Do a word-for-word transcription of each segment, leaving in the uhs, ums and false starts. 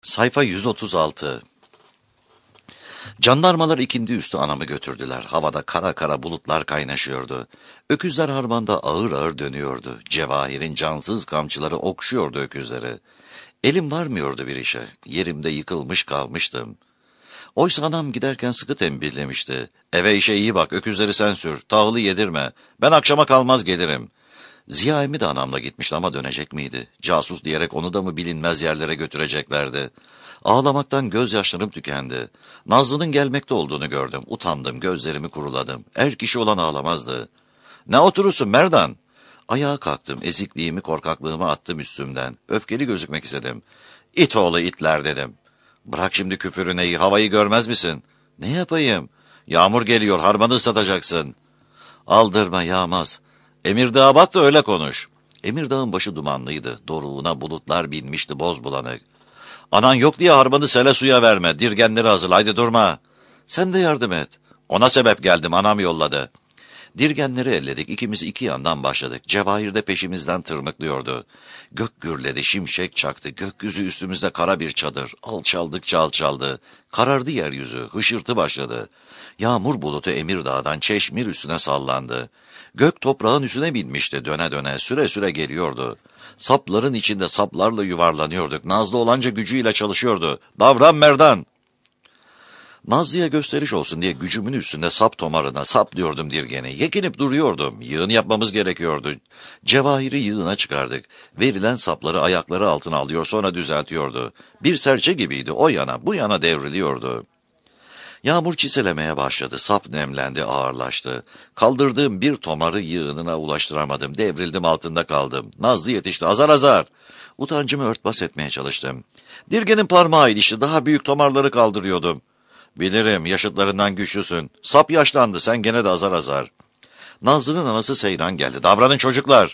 Sayfa yüz otuz altı. Jandarmalar ikindi üstü anamı götürdüler. Havada kara kara bulutlar kaynaşıyordu. Öküzler harmanda ağır ağır dönüyordu. Cevahir'in cansız kamçıları okşuyordu öküzleri. Elim varmıyordu bir işe. Yerimde yıkılmış kalmıştım. Oysa anam giderken sıkı tembihlemişti. Eve işe iyi bak, öküzleri sen sür, tahılı yedirme. Ben akşama kalmaz gelirim. Ziya emmi de anamla gitmişti ama dönecek miydi? Casus diyerek onu da mı bilinmez yerlere götüreceklerdi? Ağlamaktan gözyaşlarım tükendi. Nazlı'nın gelmekte olduğunu gördüm. Utandım, gözlerimi kuruladım. Er kişi olan ağlamazdı. Ne oturursun Merdan? Ayağa kalktım, ezikliğimi, korkaklığımı attım üstümden. Öfkeli gözükmek istedim. İt oğlu itler dedim. Bırak şimdi küfürüneyi, havayı görmez misin? Ne yapayım? Yağmur geliyor, harmanı ıslatacaksın. Aldırma, yağmaz. Emirdağ'a bak da öyle konuş. Emirdağ'ın başı dumanlıydı. Doruğuna bulutlar binmişti boz bulanık. Anan yok diye harmanı sele suya verme. Dirgenleri hazırla, haydi durma. Sen de yardım et. Ona sebep geldim, anam yolladı. Dirgenleri elledik, ikimiz iki yandan başladık. Cevahir de peşimizden tırmıklıyordu. Gök gürledi, şimşek çaktı. Gökyüzü üstümüzde kara bir çadır. Alçaldıkça alçaldı. Karardı yeryüzü, hışırtı başladı. Yağmur bulutu Emirdağ'dan Çeşmir üstüne sallandı. Gök toprağın üstüne binmişti döne döne, süre süre geliyordu. Sapların içinde saplarla yuvarlanıyorduk. Nazlı olanca gücüyle çalışıyordu. Davran Merdan! Nazlı'ya gösteriş olsun diye gücümün üstünde sap tomarına saplıyordum dirgeni. Yekinip duruyordum. Yığın yapmamız gerekiyordu. Cevahiri yığına çıkardık. Verilen sapları ayakları altına alıyor, sonra düzeltiyordu. Bir serçe gibiydi, o yana bu yana devriliyordu. Yağmur çiselemeye başladı. Sap nemlendi, ağırlaştı. Kaldırdığım bir tomarı yığınına ulaştıramadım. Devrildim, altında kaldım. Nazlı yetişti, azar azar. Utancımı örtbas etmeye çalıştım. Dirgenin parmağı ilişti, daha büyük tomarları kaldırıyordum. Bilirim, yaşıtlarından güçlüsün. Sap yaşlandı, sen gene de azar azar. Nazlı'nın anası Seyran geldi. Davranın çocuklar.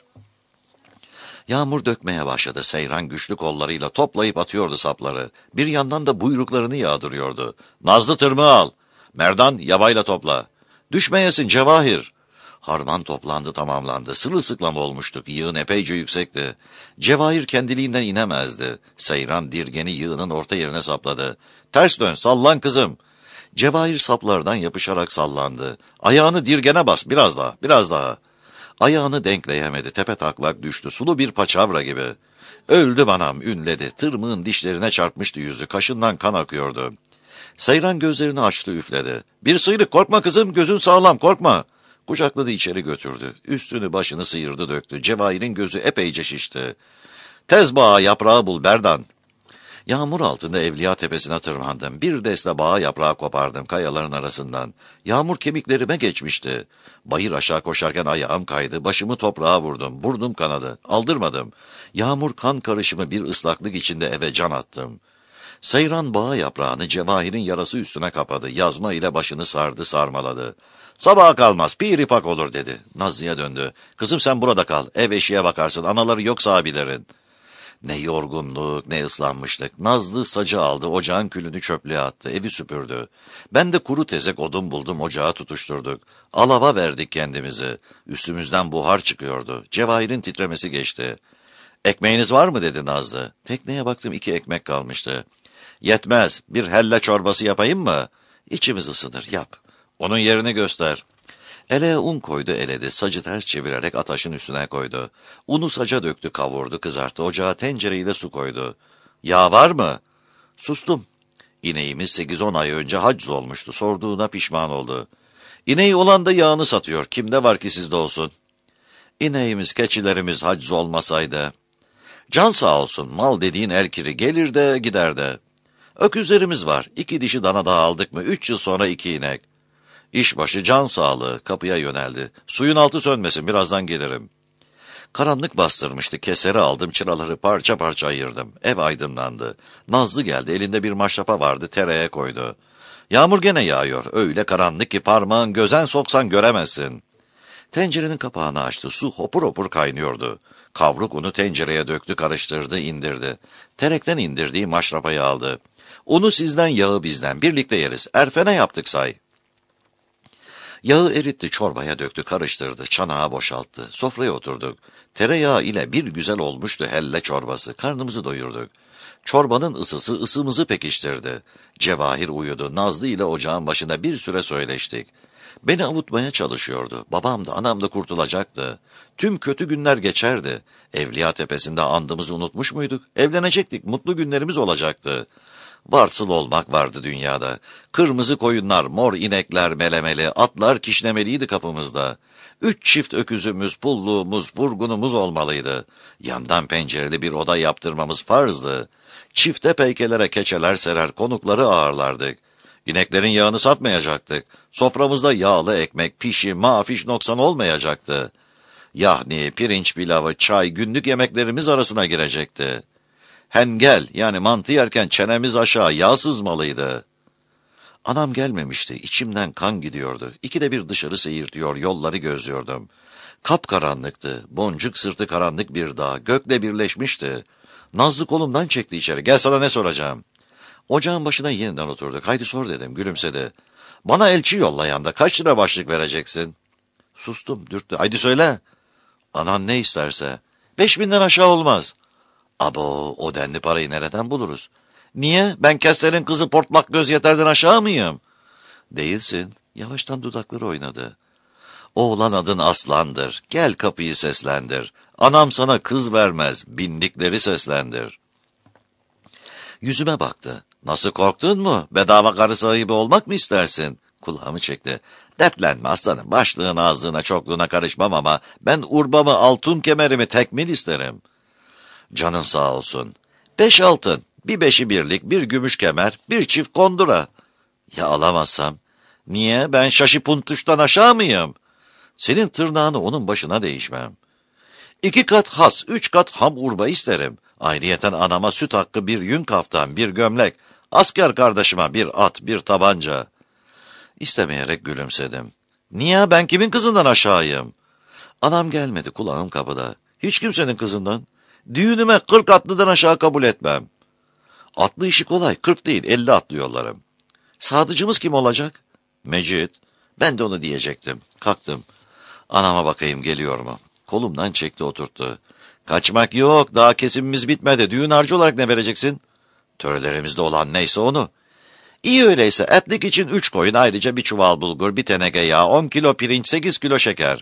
Yağmur dökmeye başladı. Seyran güçlü kollarıyla toplayıp atıyordu sapları. Bir yandan da buyruklarını yağdırıyordu. Nazlı tırmığı al. Merdan yabayla topla. Düşmeyesin Cevahir. Harman toplandı, tamamlandı. Sırılsıklam olmuştuk. Yığın epeyce yüksekti. Cevahir kendiliğinden inemezdi. Seyran dirgeni yığının orta yerine sapladı. Ters dön, sallan kızım. Cevahir saplardan yapışarak sallandı. Ayağını dirgene bas, biraz daha, biraz daha. Ayağını denkleyemedi, tepe taklak düştü, sulu bir paçavra gibi. Öldüm anam, ünledi, tırmığın dişlerine çarpmıştı yüzü, kaşından kan akıyordu. Seyran gözlerini açtı, üfledi. Bir sıyrık, korkma kızım, gözün sağlam, korkma. Kucakladı, içeri götürdü, üstünü başını sıyırdı döktü, Cevahir'in gözü epeyce şişti. Tez bağa yaprağı bul Berdan. Yağmur altında Evliya Tepesi'ne tırmandım. Bir deste bağa yaprağı kopardım kayaların arasından. Yağmur kemiklerime geçmişti. Bayır aşağı koşarken ayağım kaydı. Başımı toprağa vurdum. Burnum kanadı. Aldırmadım. Yağmur kan karışımı bir ıslaklık içinde eve can attım. Seyran bağa yaprağını Cevahir'in yarası üstüne kapadı. Yazma ile başını sardı, sarmaladı. Sabaha kalmaz, piripak olur dedi. Nazlı'ya döndü. Kızım sen burada kal. Ev eşiğe bakarsın. Anaları yoksa abilerin. Ne yorgunluk, ne ıslanmışlık. Nazlı sacı aldı, ocağın külünü çöplüğe attı, evi süpürdü. Ben de kuru tezek odun buldum, ocağa tutuşturduk. Alava verdik kendimizi. Üstümüzden buhar çıkıyordu. Cevahir'in titremesi geçti. Ekmeğiniz var mı dedi Nazlı. Tekneye baktım, iki ekmek kalmıştı. Yetmez, bir helle çorbası yapayım mı? İçimiz ısınır, yap. Onun yerini göster. Ele un koydu, eledi, sacı ters çevirerek ataşın üstüne koydu. Unu saca döktü, kavurdu, kızarttı, ocağa tencereyle su koydu. Yağ var mı? Sustum. İneğimiz sekiz on ay önce haciz olmuştu, sorduğuna pişman oldu. İneği olan da yağını satıyor, kimde var ki sizde olsun? İneğimiz, keçilerimiz haciz olmasaydı. Can sağ olsun, mal dediğin erkiri gelir de gider de. Öküzlerimiz var, iki dişi dana daha aldık mı, üç yıl sonra iki inek. İşbaşı can sağlığı, kapıya yöneldi. Suyun altı sönmesin, birazdan gelirim. Karanlık bastırmıştı, keseri aldım, çıraları parça parça ayırdım. Ev aydınlandı. Nazlı geldi, elinde bir maşrapa vardı, tereye koydu. Yağmur gene yağıyor, öyle karanlık ki parmağın gözen soksan göremezsin. Tencerenin kapağını açtı, su hopur hopur kaynıyordu. Kavruk unu tencereye döktü, karıştırdı, indirdi. Terekten indirdiği maşrapayı aldı. Unu sizden, yağı bizden, birlikte yeriz. Erfene yaptık say. Yağı eritti, çorbaya döktü, karıştırdı, çanağa boşalttı. Sofraya oturduk. Tereyağı ile bir güzel olmuştu helle çorbası. Karnımızı doyurduk. Çorbanın ısısı ısımızı pekiştirdi. Cevahir uyudu. Nazlı ile ocağın başında bir süre söyleştik. Beni avutmaya çalışıyordu. Babam da anam da kurtulacaktı. Tüm kötü günler geçerdi. Evliya Tepesi'nde andımızı unutmuş muyduk? Evlenecektik, mutlu günlerimiz olacaktı. Varsıl olmak vardı dünyada. Kırmızı koyunlar, mor inekler melemeli, atlar kişnemeliydi kapımızda. Üç çift öküzümüz, pulluğumuz, vurgunumuz olmalıydı. Yandan pencereli bir oda yaptırmamız farzdı. Çifte peykelere keçeler serer, konukları ağırlardık. İneklerin yağını satmayacaktık. Soframızda yağlı ekmek, pişi, mafiş noksan olmayacaktı. Yahni, pirinç pilavı, çay günlük yemeklerimiz arasına girecekti. Hengel yani mantı yerken çenemiz aşağı yağ sızmalıydı. Anam gelmemişti, içimden kan gidiyordu. İkide bir dışarı seyirtiyor, yolları gözlüyordum. Kapkaranlıktı, boncuk sırtı karanlık bir dağ, gökle birleşmişti. Nazlı kolumdan çekti içeri, gel sana ne soracağım. Ocağın başına yeniden oturduk, haydi sor dedim, gülümsedi. Bana elçi yollayan da kaç lira başlık vereceksin? Sustum, dürttü, haydi söyle. Anan ne isterse. Beş binden aşağı olmaz. Abo, o denli parayı nereden buluruz? Niye? Ben Kesterin kızı portlak göz yeterden aşağı mıyım? Değilsin. Yavaştan dudakları oynadı. Oğlan adın Aslan'dır. Gel kapıyı seslendir. Anam sana kız vermez. Bindikleri seslendir. Yüzüme baktı. Nasıl korktun mu? Bedava karı sahibi olmak mı istersin? Kulağımı çekti. Dertlenme aslanım. Başlığın ağzına çokluğuna karışmam ama ben urbamı altın kemerimi tekmil isterim. Canın sağ olsun. Beş altın, bir beşi birlik, bir gümüş kemer, bir çift kondura. Ya alamazsam? Niye? Ben şaşı puntuştan aşağı mıyım? Senin tırnağını onun başına değişmem. İki kat has, üç kat ham urba isterim. Ayrıyeten anama süt hakkı bir yün kaftan, bir gömlek, asker kardeşime bir at, bir tabanca. İstemeyerek gülümsedim. Niye? Ben kimin kızından aşağıyım? Anam gelmedi, kulağım kapıda. Hiç kimsenin kızından. Düğünüme kırk atlıdan aşağı kabul etmem. Atlı işi kolay, kırk değil, elli atlı yollarım. Sadıcımız kim olacak? Mecit. Ben de onu diyecektim. Kalktım. Anama bakayım geliyor mu? Kolumdan çekti oturttu. Kaçmak yok, daha kesimimiz bitmedi. Düğün harcı olarak ne vereceksin? Törelerimizde olan neyse onu. İyi öyleyse etlik için üç koyun, ayrıca bir çuval bulgur, bir teneke yağ, on kilo pirinç, sekiz kilo şeker.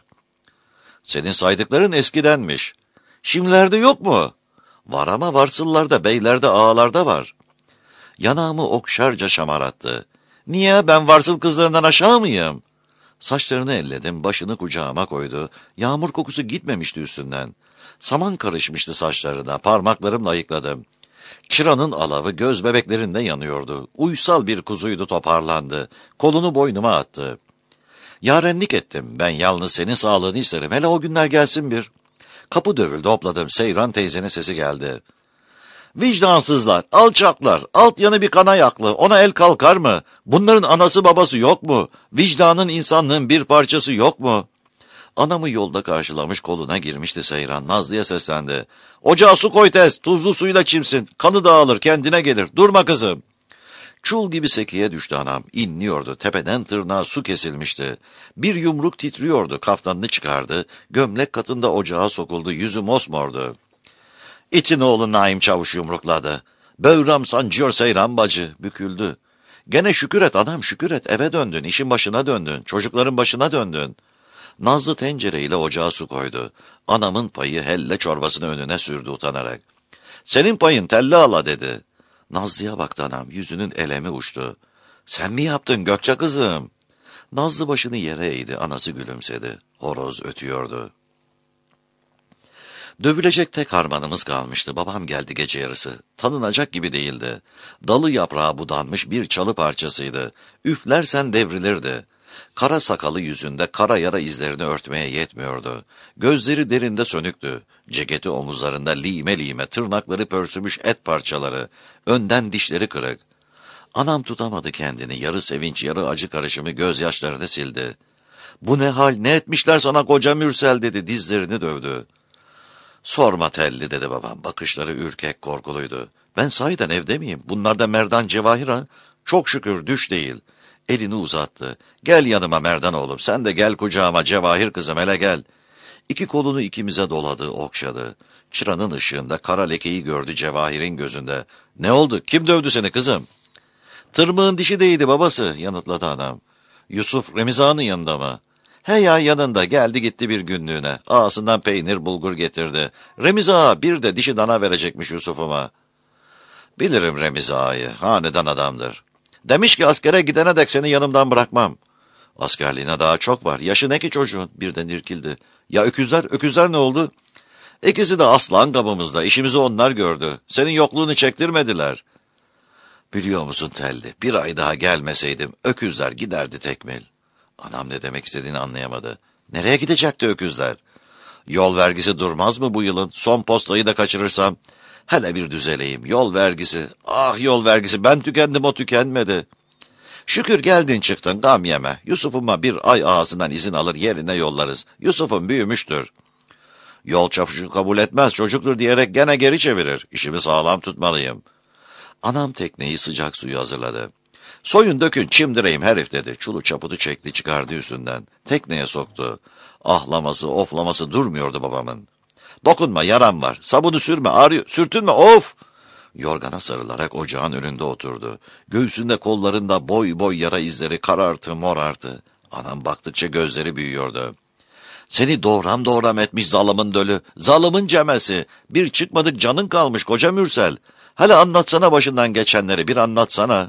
Senin saydıkların eskidenmiş. Şimdilerde yok mu? Var ama varsıllarda, beylerde, ağalarda var. Yanağımı okşarca şamarattı. Niye? Ben varsıl kızlarından aşağı mıyım? Saçlarını elledim, başını kucağıma koydu. Yağmur kokusu gitmemişti üstünden. Saman karışmıştı saçlarına, parmaklarımla ayıkladım. Çıranın alavı göz bebeklerinde yanıyordu. Uysal bir kuzuydu, toparlandı. Kolunu boynuma attı. Yarenlik ettim, ben yalnız senin sağlığını isterim, hele o günler gelsin bir. Kapı dövüldü, hopladım, Seyran teyzenin sesi geldi. Vicdansızlar, alçaklar, alt yanı bir kana yaklı, ona el kalkar mı? Bunların anası babası yok mu? Vicdanın insanlığın bir parçası yok mu? Anamı yolda karşılamış, koluna girmişti Seyran. Nazlı'ya seslendi. Ocağa su koy tez, tuzlu suyla çimsin, kanı dağılır, kendine gelir, durma kızım. Çul gibi sekiye düştü anam, inliyordu, tepeden tırnağa su kesilmişti. Bir yumruk titriyordu, kaftanını çıkardı, gömlek katında ocağa sokuldu, yüzü mosmordu. İtin oğlu Naim Çavuş yumrukladı. Böğram sancıyor Seyran bacı, büküldü. Gene şükür et anam, şükür et, eve döndün, işin başına döndün, çocukların başına döndün. Nazlı tencereyle ocağa su koydu. Anamın payı helle çorbasını önüne sürdü utanarak. Senin payın telli ala dedi. Nazlı'ya baktı anam, yüzünün elemi uçtu. Sen mi yaptın Gökçe kızım? Nazlı başını yere eğdi, anası gülümsedi. Horoz ötüyordu. Dövülecek tek harmanımız kalmıştı. Babam geldi gece yarısı. Tanınacak gibi değildi. Dalı yaprağı budanmış bir çalı parçasıydı. Üflersen devrilirdi. Kara sakalı yüzünde kara yara izlerini örtmeye yetmiyordu. Gözleri derinde sönüktü. Ceketi omuzlarında lime lime, tırnakları pörsümüş et parçaları. Önden dişleri kırık. Anam tutamadı kendini. Yarı sevinç, yarı acı karışımı gözyaşlarını sildi. Bu ne hal, ne etmişler sana koca Mürsel dedi, dizlerini dövdü. Sorma telli dedi babam. Bakışları ürkek, korkuluydu. Ben sahiden evde miyim? Bunlar da Merdan Cevahir ha? Çok şükür düş değil. Elini uzattı. Gel yanıma Merdan oğlum. Sen de gel kucağıma Cevahir kızım, hele gel. İki kolunu ikimize doladı, okşadı. Çıranın ışığında kara lekeyi gördü Cevahir'in gözünde. Ne oldu? Kim dövdü seni kızım? Tırmığın dişi değildi babası, yanıtladı anam. Yusuf Remiz Ağa'nın yanında mı? He ya, yanında, geldi gitti bir günlüğüne. Ağasından peynir bulgur getirdi. Remiz Ağa bir de dişi dana verecekmiş Yusuf'uma. Bilirim Remiz Ağa'yı, hanedan adamdır. Demiş ki askere gidene dek seni yanımdan bırakmam. Askerliğine daha çok var. Yaşı ne ki çocuğun? Birden irkildi. Ya öküzler, öküzler ne oldu? İkisi de aslan kabımızda. İşimizi onlar gördü. Senin yokluğunu çektirmediler. Biliyor musun Telli? Bir ay daha gelmeseydim öküzler giderdi tekmil. Anam ne demek istediğini anlayamadı. Nereye gidecekti öküzler? Yol vergisi durmaz mı bu yılın? Son postayı da kaçırırsam. Hele bir düzeleyim. Yol vergisi. Ah yol vergisi. Ben tükendim, o tükenmedi. Şükür geldin çıktın, gam yeme. Yusuf'uma bir ay ağasından izin alır yerine yollarız. Yusuf'um büyümüştür. Yol çavuşu kabul etmez, çocuktur diyerek gene geri çevirir. İşimi sağlam tutmalıyım. Anam tekneyi sıcak suyu hazırladı. Soyun dökün çimdireyim herif dedi. Çulu çaputu çekti çıkardı üstünden. Tekneye soktu. Ahlaması oflaması durmuyordu babamın. Dokunma, yaram var. Sabunu sürme, ağrıyor. Sürtünme, of! Yorgana sarılarak ocağın önünde oturdu. Göğsünde kollarında boy boy yara izleri karartı morartı. Anam baktıkça gözleri büyüyordu. Seni doğram doğram etmiş zalımın dölü. Zalımın cemesi. Bir çıkmadık canın kalmış koca Mürsel. Hele anlatsana başından geçenleri, bir anlatsana.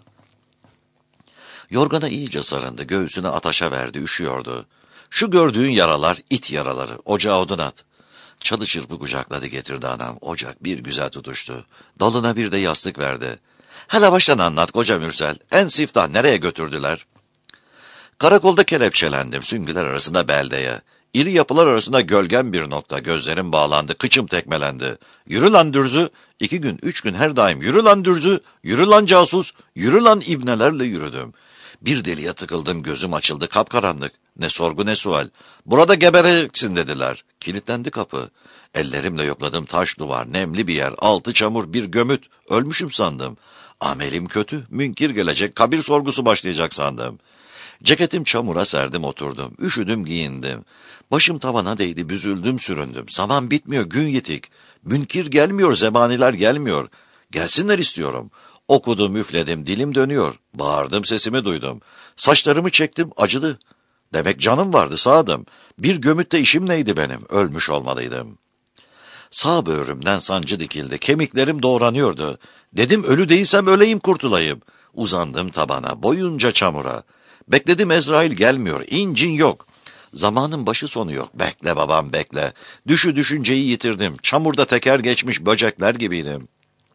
Yorgana iyice sarındı. Göğsüne ataşa verdi, üşüyordu. Şu gördüğün yaralar it yaraları. Ocağa odun at. Çalı çırpı kucakladı getirdi anam. Ocak bir güzel tutuştu. Dalına bir de yastık verdi. Hele baştan anlat koca Mürsel. En siftah nereye götürdüler? Karakolda kelepçelendim. Süngüler arasında beldeye. İri yapılar arasında gölgen bir nokta. Gözlerim bağlandı. Kıçım tekmelendi. Yürü lan dürzü. İki gün, üç gün her daim. Yürü lan dürzü. Yürü lan casus. Yürü lan ibnelerle yürüdüm. Bir deliğe tıkıldım. Gözüm açıldı. Kapkaranlık. Ne sorgu ne sual. Burada gebereceksin dediler. Kilitlendi kapı. Ellerimle yokladım taş duvar. Nemli bir yer. Altı çamur bir gömüt. Ölmüşüm sandım. Amelim kötü. Münkir gelecek. Kabir sorgusu başlayacak sandım. Ceketim çamura serdim oturdum. Üşüdüm giyindim. Başım tavana değdi, büzüldüm süründüm. Zaman bitmiyor, gün yitik. Münkir gelmiyor, zebaniler gelmiyor. Gelsinler istiyorum. Okudum, üfledim, dilim dönüyor. Bağırdım, sesimi duydum. Saçlarımı çektim, acıdı. Demek canım vardı, sağdım. Bir gömütte işim neydi benim? Ölmüş olmalıydım. Sağ böğrümden sancı dikildi, kemiklerim doğranıyordu. Dedim ölü değilsem öleyim kurtulayım. Uzandım tabana, boyunca çamura. Bekledim, Ezrail gelmiyor, incin yok. Zamanın başı sonu yok. Bekle babam bekle. Düşü düşünceyi yitirdim. Çamurda teker geçmiş böcekler gibiydim.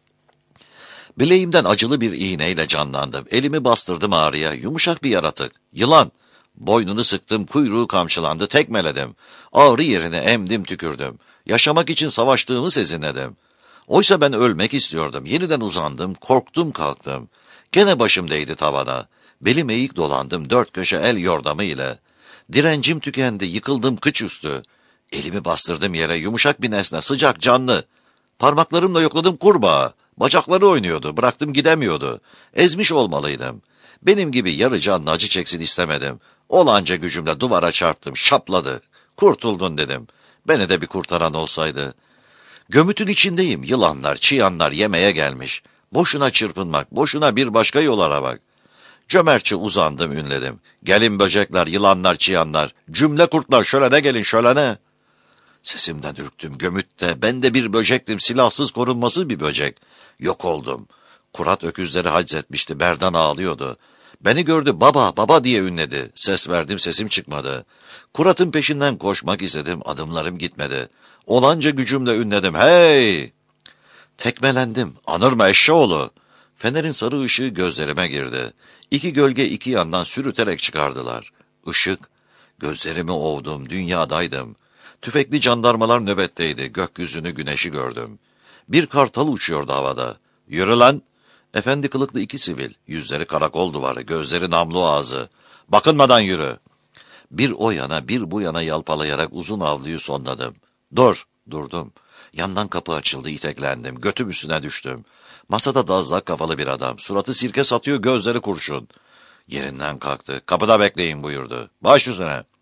Bileğimden acılı bir iğneyle canlandım. Elimi bastırdım ağrıya. Yumuşak bir yaratık. Yılan. Boynunu sıktım, kuyruğu kamçılandı, tekmeledim. Ağrı yerine emdim, tükürdüm. Yaşamak için savaştığımı sezinledim. Oysa ben ölmek istiyordum. Yeniden uzandım, korktum kalktım. Gene başım değdi tavana. Belim eğik dolandım dört köşe el yordamı ile. Direncim tükendi, yıkıldım kıç üstü. Elimi bastırdım yere, yumuşak bir nesne, sıcak, canlı. Parmaklarımla yokladım kurbağa. Bacakları oynuyordu, bıraktım gidemiyordu. Ezmiş olmalıydım. Benim gibi yarı canlı acı çeksin istemedim. Olanca gücümle duvara çarptım, şapladı. Kurtuldun dedim. Beni de bir kurtaran olsaydı. Gömütün içindeyim, yılanlar, çıyanlar yemeye gelmiş. Boşuna çırpınmak, boşuna bir başka yol aramak. Cömertçe uzandım, ünledim. Gelin böcekler, yılanlar, çıyanlar, cümle kurtlar, şölene gelin, şölene. Sesimden ürktüm gömütte. Ben de bir böcektim, silahsız korunmasız bir böcek. Yok oldum. Kurat öküzleri haczetmişti, Berdan ağlıyordu. Beni gördü, baba, baba diye ünledi. Ses verdim, sesim çıkmadı. Kurat'ın peşinden koşmak istedim, adımlarım gitmedi. Olanca gücümle ünledim, hey! Tekmelendim, anırma eşşoğlu. Fenerin sarı ışığı gözlerime girdi. İki gölge iki yandan sürüterek çıkardılar. Işık, gözlerimi ovdum, dünyadaydım. Tüfekli jandarmalar nöbetteydi, gökyüzünü güneşi gördüm. Bir kartal uçuyordu havada. Yürü lan! Efendi kılıklı iki sivil, yüzleri karakol duvarı, gözleri namlu ağzı. Bakınmadan yürü! Bir o yana bir bu yana yalpalayarak uzun avluyu sonladım. Dur! Durdum. Yandan kapı açıldı, iteklendim, götüm üstüne düştüm. Masada dazlak kafalı bir adam, suratı sirke satıyor, gözleri kurşun. Yerinden kalktı, kapıda bekleyin buyurdu. Baş üstüne.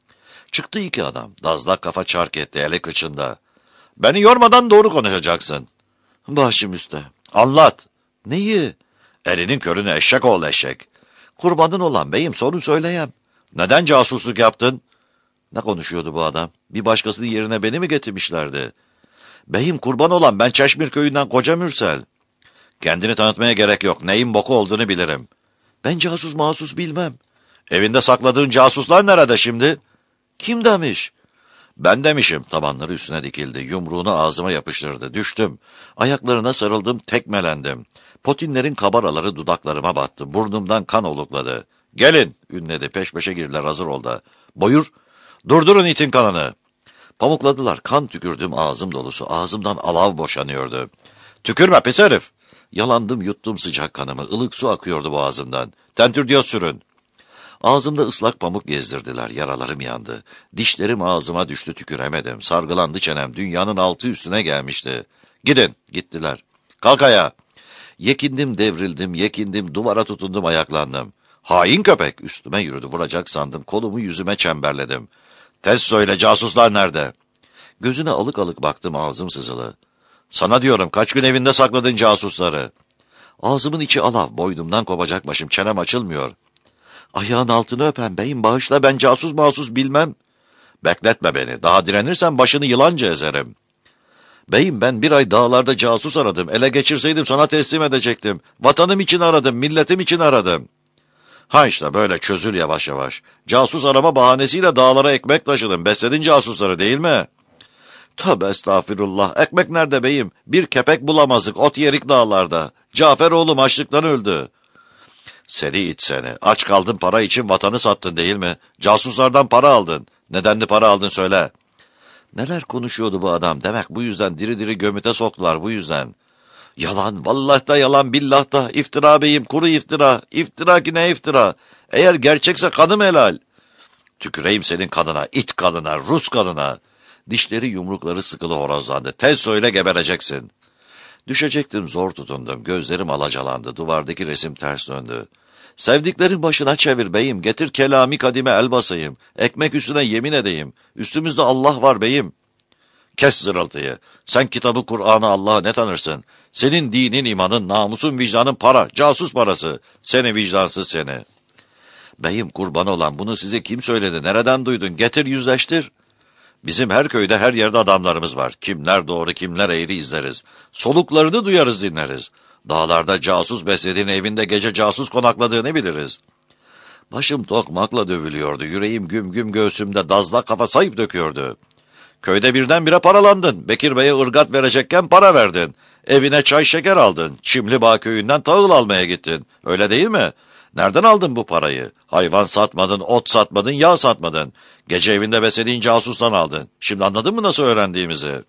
Çıktı iki adam. Dazlak kafa çark etti, eli kıçında. Beni yormadan doğru konuşacaksın. Başım üstte. Anlat. Neyi? Elinin körünü eşek ol eşek. Kurbanın olan beyim, sorun söyleyem. Neden casusluk yaptın? Ne konuşuyordu bu adam? Bir başkasının yerine beni mi getirmişlerdi? Beyim, kurban olan ben Çeşmir köyünden Koca Mürsel. Kendini tanıtmaya gerek yok. Neyin boku olduğunu bilirim. Ben casus mahsus bilmem. Evinde sakladığın casuslar nerede şimdi? Kim demiş? Ben demişim. Tabanları üstüne dikildi. Yumruğunu ağzıma yapıştırdı. Düştüm. Ayaklarına sarıldım, tekmelendim. Potinlerin kabaraları dudaklarıma battı. Burnumdan kan olukladı. Gelin, ünledi. Peş peşe girdiler, hazır ol da. Buyur. Durdurun itin kanını. Pamukladılar. Kan tükürdüm, ağzım dolusu. Ağzımdan alav boşanıyordu. Tükürme pis herif. Yalandım, yuttum sıcak kanımı. Ilık su akıyordu boğazımdan. Tentürdiyot sürün. Ağzımda ıslak pamuk gezdirdiler. Yaralarım yandı. Dişlerim ağzıma düştü, tüküremedim. Sargılandı çenem. Dünyanın altı üstüne gelmişti. Gidin. Gittiler. Kalk ayağa. Yekindim, devrildim, yekindim, duvara tutundum, ayaklandım. Hain köpek! Üstüme yürüdü, vuracak sandım. Kolumu yüzüme çemberledim. Tez söyle, casuslar nerede? Gözüne alık alık baktım, ağzım sızılı. Sana diyorum, kaç gün evinde sakladın casusları? Ağzımın içi alav, boynumdan kopacak başım, çenem açılmıyor. Ayağın altını öpen beyim, bağışla, ben casus mahsus bilmem. Bekletme beni, daha direnirsen başını yılanca ezerim. Beyim, ben bir ay dağlarda casus aradım, ele geçirseydim sana teslim edecektim. Vatanım için aradım, milletim için aradım. Ha işte böyle çözül yavaş yavaş. Casus arama bahanesiyle dağlara ekmek taşıdın, besledin casusları değil mi? Tövbe estağfirullah, ekmek nerede beyim? Bir kepek bulamazdık, ot yerik dağlarda. Cafer oğlum açlıktan öldü. Seni it seni, aç kaldın, para için vatanı sattın değil mi? Casuslardan para aldın. Nedenli para aldın söyle. Neler konuşuyordu bu adam, demek bu yüzden diri diri gömüte soktular, bu yüzden. Yalan, vallahi da yalan, billah da, iftira beyim, kuru iftira, iftira ki ne iftira, eğer gerçekse kanım helal. Tüküreyim senin kanına, it kanına, Rus kanına. Dişleri yumrukları sıkılı horozlandı, tez söyle, gebereceksin. Düşecektim, zor tutundum, gözlerim alacalandı, duvardaki resim ters döndü. Sevdiklerin başına çevir beyim, getir kelami kadime el basayım, ekmek üstüne yemin edeyim, üstümüzde Allah var beyim. Kes zırıltıyı, sen kitabı, Kur'an'ı, Allah'ı ne tanırsın? Senin dinin, imanın, namusun, vicdanın para, casus parası, seni vicdansız seni. Beyim, kurban olan, bunu size kim söyledi, nereden duydun, getir yüzleştir. Bizim her köyde, her yerde adamlarımız var. Kimler doğru, kimler eğri izleriz. Soluklarını duyarız, dinleriz. Dağlarda casus beslediğini, evinde gece casus konakladığını biliriz. Başım tokmakla dövülüyordu, yüreğim güm güm göğsümde, dazlak kafa sayıp döküyordu. Köyde birdenbire paralandın, Bekir Bey'e ırgat verecekken para verdin. Evine çay şeker aldın, Çimlibağ köyünden tahıl almaya gittin. Öyle değil mi? Nereden aldın bu parayı? Hayvan satmadın, ot satmadın, yağ satmadın. Gece evinde beslediğin casustan aldın. Şimdi anladın mı nasıl öğrendiğimizi?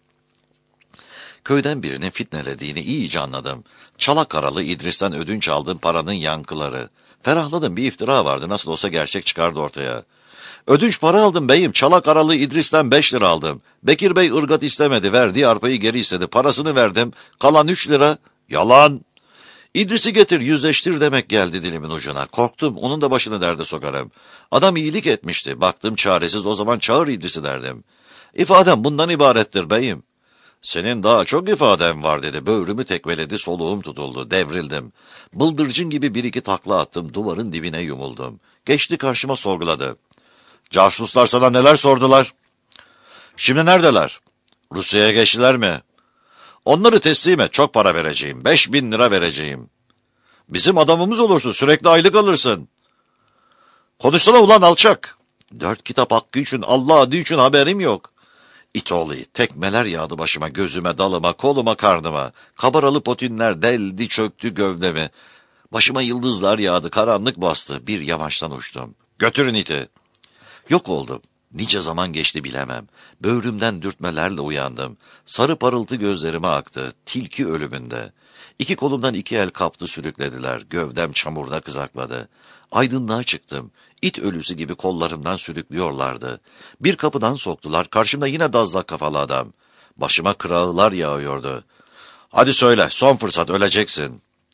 Köyden birinin fitnelediğini iyice anladım. Çalakaralı İdris'ten ödünç aldığım paranın yankıları. Ferahladım, bir iftira vardı, nasıl olsa gerçek çıkardı ortaya. Ödünç para aldım beyim, Çalakaralı İdris'ten beş lira aldım. Bekir Bey ırgat istemedi, verdiği arpayı geri istedi, parasını verdim, kalan üç lira. Yalan! İdris'i getir, yüzleştir demek geldi dilimin ucuna. Korktum, onun da başını derde sokarım. Adam iyilik etmişti, baktım çaresiz, o zaman çağır İdris'i derdim. İfadem bundan ibarettir beyim. Senin daha çok ifaden var dedi, böğrümü tekmeledi, soluğum tutuldu, devrildim. Bıldırcın gibi bir iki takla attım, duvarın dibine yumuldum. Geçti karşıma, sorguladı. Casuslar sana neler sordular? Şimdi neredeler? Rusya'ya geçtiler mi? Onları teslim et, çok para vereceğim, beş bin lira vereceğim. Bizim adamımız olursun, sürekli aylık alırsın. Konuşsana ulan alçak. Dört kitap hakkı için, Allah adı için haberim yok. İt oğlu it, tekmeler yağdı başıma, gözüme, dalıma, koluma, karnıma. Kabaralı potinler deldi çöktü gövdemi. Başıma yıldızlar yağdı, karanlık bastı, bir yamaçtan uçtum. Götürün iti. Yok oldum. Nice zaman geçti bilemem. Böğrümden dürtmelerle uyandım. Sarı parıltı gözlerime aktı. Tilki ölümünde. İki kolumdan iki el kaptı, sürüklediler. Gövdem çamurda kızakladı. Aydınlığa çıktım. İt ölüsü gibi kollarımdan sürüklüyorlardı. Bir kapıdan soktular. Karşımda yine dazlak kafalı adam. Başıma kırağılar yağıyordu. Hadi söyle, son fırsat, öleceksin.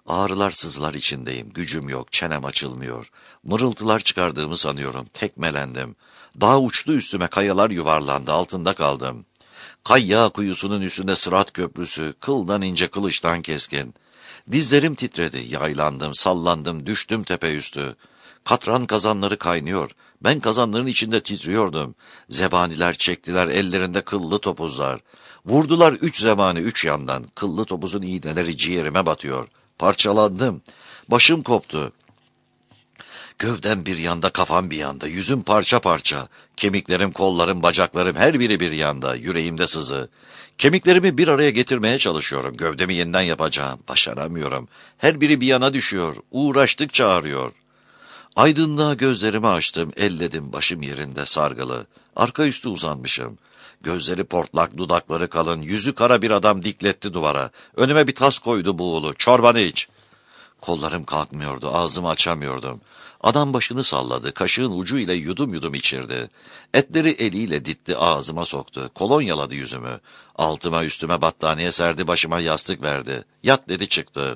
Ağrılar sızılar içindeyim, gücüm yok, çenem açılmıyor. Mırıltılar çıkardığımı sanıyorum, tekmelendim. Dağ uçtu üstüme, kayalar yuvarlandı, altında kaldım. Kayya kuyusunun üstünde Sırat Köprüsü, kıldan ince kılıçtan keskin. Dizlerim titredi, yaylandım, sallandım, düştüm tepe üstü. Katran kazanları kaynıyor, ben kazanların içinde titriyordum. Zebaniler çektiler ellerinde kıllı topuzlar. Vurdular üç zebani üç yandan, kıllı topuzun iğneleri ciğerime batıyor. Parçalandım, başım koptu. Gövdem bir yanda, kafam bir yanda, yüzüm parça parça. Kemiklerim, kollarım, bacaklarım her biri bir yanda, yüreğimde sızı. Kemiklerimi bir araya getirmeye çalışıyorum. Gövdemi yeniden yapacağım. Başaramıyorum. Her biri bir yana düşüyor. Uğraştıkça ağrıyor. Aydınlığa gözlerimi açtım, elledim, başım yerinde sargılı. Arka üstü uzanmışım. Gözleri portlak, dudakları kalın, yüzü kara bir adam dikletti duvara. Önüme bir tas koydu buğulu. Çorbanı iç. Kollarım kalkmıyordu, ağzımı açamıyordum. Adam başını salladı, kaşığın ucu ile yudum yudum içirdi. Etleri eliyle ditti, ağzıma soktu. Kolonyaladı yüzümü. Altıma üstüme battaniye serdi, başıma yastık verdi. Yat dedi, çıktı.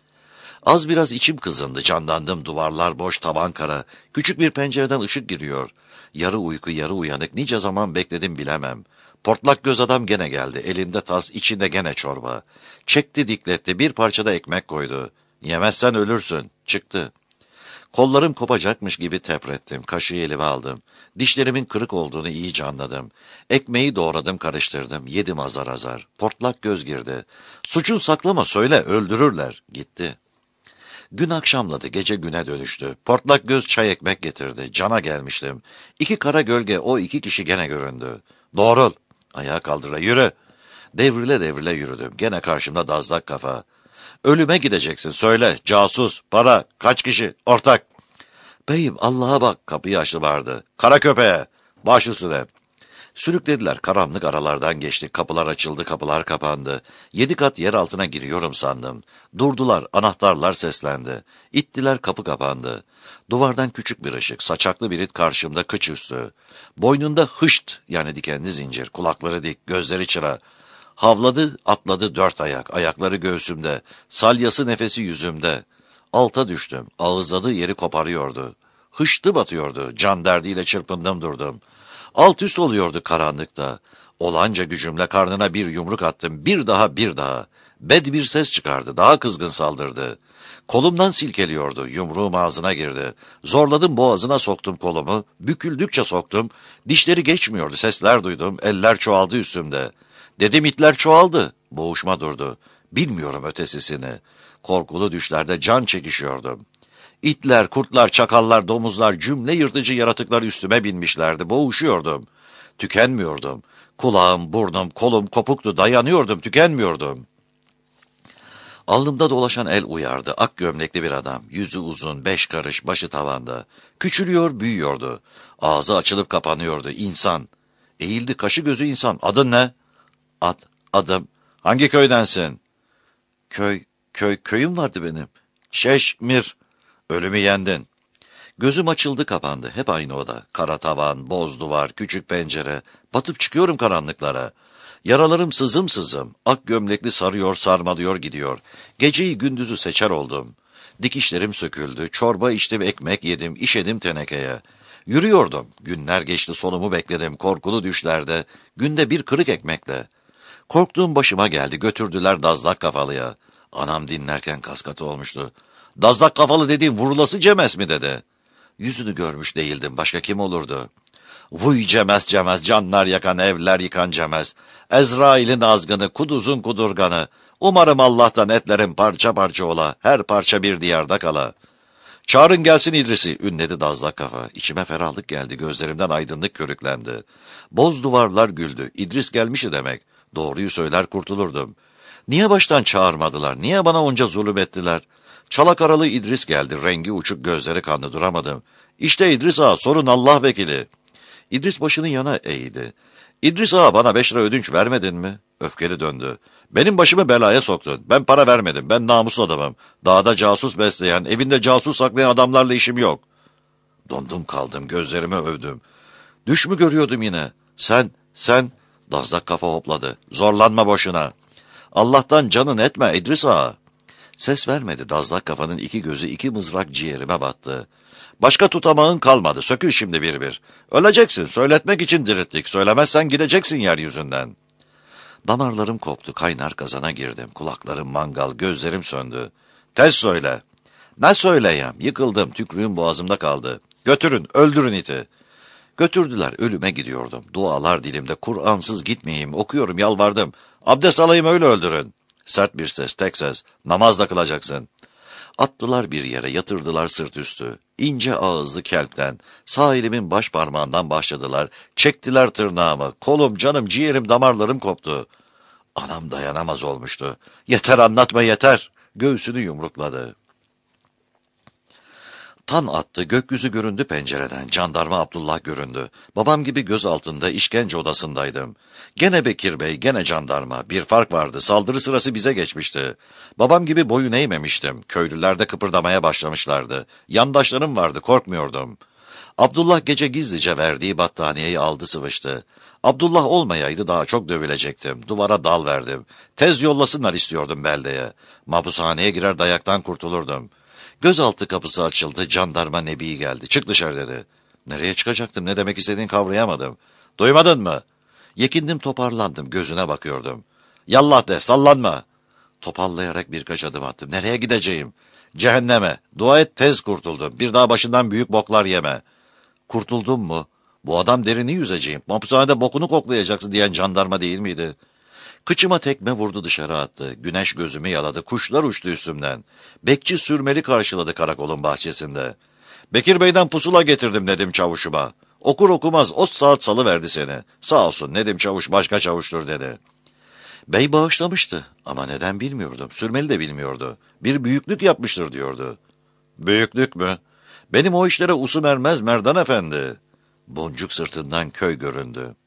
Az biraz içim kızındı, canlandım, duvarlar boş, tavan kara. Küçük bir pencereden ışık giriyor. Yarı uyku, yarı uyanık, nice zaman bekledim bilemem. Portlak göz adam gene geldi, elinde tas, içinde gene çorba. Çekti dikletti, bir parça da ekmek koydu. Yemezsen ölürsün. Çıktı. Kollarım kopacakmış gibi teprettim. Kaşığı elime aldım. Dişlerimin kırık olduğunu iyice anladım. Ekmeği doğradım, karıştırdım. Yedim azar azar. Portlak göz girdi. Suçun saklama, söyle, öldürürler. Gitti. Gün akşamladı, gece güne dönüştü. Portlak göz çay ekmek getirdi. Cana gelmiştim. İki kara gölge, o iki kişi gene göründü. Doğrul. Ayağa kaldıra, yürü. Devrile devrile yürüdüm. Gene karşımda dazlak kafa. Ölüme gideceksin, söyle, casus, para, kaç kişi, ortak. Beyim, Allah'a bak, kapıyı açtı vardı. Kara köpeğe, baş üstüne. Sürüklediler, karanlık aralardan geçtik, kapılar açıldı, kapılar kapandı. Yedi kat yer altına giriyorum sandım. Durdular, anahtarlar seslendi. İttiler, kapı kapandı. Duvardan küçük bir ışık, saçaklı bir it karşımda, kıç üstü. Boynunda hışt, yani dikenli zincir, kulakları dik, gözleri çıra. Havladı, atladı dört ayak, ayakları göğsümde, salyası nefesi yüzümde. Alta düştüm, ağızladığı yeri koparıyordu. Hıştı batıyordu, can derdiyle çırpındım durdum. Alt üst oluyordu karanlıkta. Olanca gücümle karnına bir yumruk attım, bir daha bir daha. Bed bir ses çıkardı, daha kızgın saldırdı. Kolumdan silkeliyordu, yumruğum ağzına girdi. Zorladım, boğazına soktum kolumu, büküldükçe soktum. Dişleri geçmiyordu, sesler duydum, eller çoğaldı üstümde. Dedim, itler çoğaldı. Boğuşma durdu. Bilmiyorum ötesisini. Korkulu düşlerde can çekişiyordum. İtler, kurtlar, çakallar, domuzlar, cümle yırtıcı yaratıklar üstüme binmişlerdi. Boğuşuyordum. Tükenmiyordum. Kulağım, burnum, kolum kopuktu. Dayanıyordum, tükenmiyordum. Alnımda dolaşan el uyardı. Ak gömlekli bir adam. Yüzü uzun, beş karış, başı tavanda. Küçülüyor, büyüyordu. Ağzı açılıp kapanıyordu. İnsan. Eğildi, kaşı gözü insan. Adın ne? Ad, adım. Hangi köydensin? Köy, köy, köyüm vardı benim. Şeşmir. Ölümü yendin. Gözüm açıldı kapandı. Hep aynı oda. Kara tavan, boz duvar, küçük pencere. Batıp çıkıyorum karanlıklara. Yaralarım sızım sızım. Ak gömlekli sarıyor, sarmalıyor gidiyor. Geceyi gündüzü seçer oldum. Dikişlerim söküldü. Çorba içtim, ekmek yedim, işedim tenekeye. Yürüyordum. Günler geçti, sonumu bekledim. Korkulu düşlerde. Günde bir kırık ekmekle. Korktuğum başıma geldi, götürdüler dazlak kafalıya. Anam dinlerken kaskatı olmuştu. Dazlak kafalı dediğin vurulası Cemez mi dedi. Yüzünü görmüş değildim, başka kim olurdu? Vuy Cemez Cemez, canlar yakan, evler yıkan Cemez. Ezrail'in azgını, kuduzun kudurganı. Umarım Allah'tan etlerin parça parça ola, her parça bir diyarda kala. Çağırın gelsin İdris'i, ünledi dazlak kafa. İçime ferahlık geldi, gözlerimden aydınlık körüklendi. Boz duvarlar güldü, İdris gelmişti demek. Doğruyu söyler kurtulurdum. Niye baştan çağırmadılar, niye bana onca zulüm ettiler? Çalakaralı İdris geldi, rengi uçuk, gözleri kanlı, duramadım. İşte İdris ağa, sorun Allah vekili. İdris başını yana eğdi. İdris ağa, bana beş lira ödünç vermedin mi? Öfkeli döndü. Benim başımı belaya soktun. Ben para vermedim, ben namuslu adamım. Dağda casus besleyen, evinde casus saklayan adamlarla işim yok. Dondum kaldım, gözlerimi övdüm. Düş mü görüyordum yine? Sen, sen... Dazlak kafa hopladı. Zorlanma boşuna. Allah'tan canın etme İdris ağa. Ses vermedi. Dazlak kafanın iki gözü iki mızrak ciğerime battı. Başka tutamağın kalmadı. Sökül şimdi bir bir. Öleceksin. Söyletmek için dirilttik. Söylemezsen gideceksin yeryüzünden. Damarlarım koptu. Kaynar kazana girdim. Kulaklarım mangal, gözlerim söndü. Tez söyle. Ne söyleyeyim? Yıkıldım. Tükrüğüm boğazımda kaldı. Götürün, öldürün iti. Götürdüler. Ölüme gidiyordum. Dualar dilimde. Kur'ansız gitmeyeyim. Okuyorum, yalvardım. Abdest alayım, öyle öldürün. Sert bir ses, tek ses. Namaz da kılacaksın. Attılar bir yere, yatırdılar sırt üstü. İnce ağızlı kelpten, sağ elimin baş parmağından başladılar. Çektiler tırnağımı. Kolum, canım, ciğerim, damarlarım koptu. Anam dayanamaz olmuştu. Yeter, anlatma, yeter. Göğsünü yumrukladı. Tan attı, gökyüzü göründü pencereden, jandarma Abdullah göründü. Babam gibi göz altında işkence odasındaydım. Gene Bekir Bey, gene jandarma. Bir fark vardı, saldırı sırası bize geçmişti. Babam gibi boyun eğmemiştim. Köylüler de kıpırdamaya başlamışlardı. Yandaşlarım vardı, korkmuyordum. Abdullah gece gizlice verdiği battaniyeyi aldı, sıvıştı. Abdullah olmayaydı daha çok dövülecektim. Duvara dal verdim. Tez yollasınlar istiyordum beldeye. Mahpushaneye girer dayaktan kurtulurdum. Gözaltı kapısı açıldı, jandarma Nebi geldi. Çık dışarı dedi. Nereye çıkacaktım, ne demek istediğini kavrayamadım. Duymadın mı? Yekindim, toparlandım, gözüne bakıyordum. Yallah de, sallanma. Topallayarak birkaç adım attım. Nereye gideceğim? Cehenneme. Dua et, tez kurtuldum. Bir daha başından büyük boklar yeme. Kurtuldum mu? Bu adam derini yüzeceğim. Mahpushanede bokunu koklayacaksın diyen jandarma değil miydi? Kıçıma tekme vurdu, dışarı attı. Güneş gözümü yaladı. Kuşlar uçtu üstümden. Bekçi sürmeli karşıladı karakolun bahçesinde. Bekir Bey'den pusula getirdim dedim çavuşuma. Okur okumaz o saat salıverdi seni. Sağ olsun, Nedim çavuş başka çavuştur dedi. Bey bağışlamıştı ama neden bilmiyordum. Sürmeli de bilmiyordu. Bir büyüklük yapmıştır diyordu. Büyüklük mü? Benim o işlere usum ermez Merdan Efendi. Boncuk sırtından köy göründü.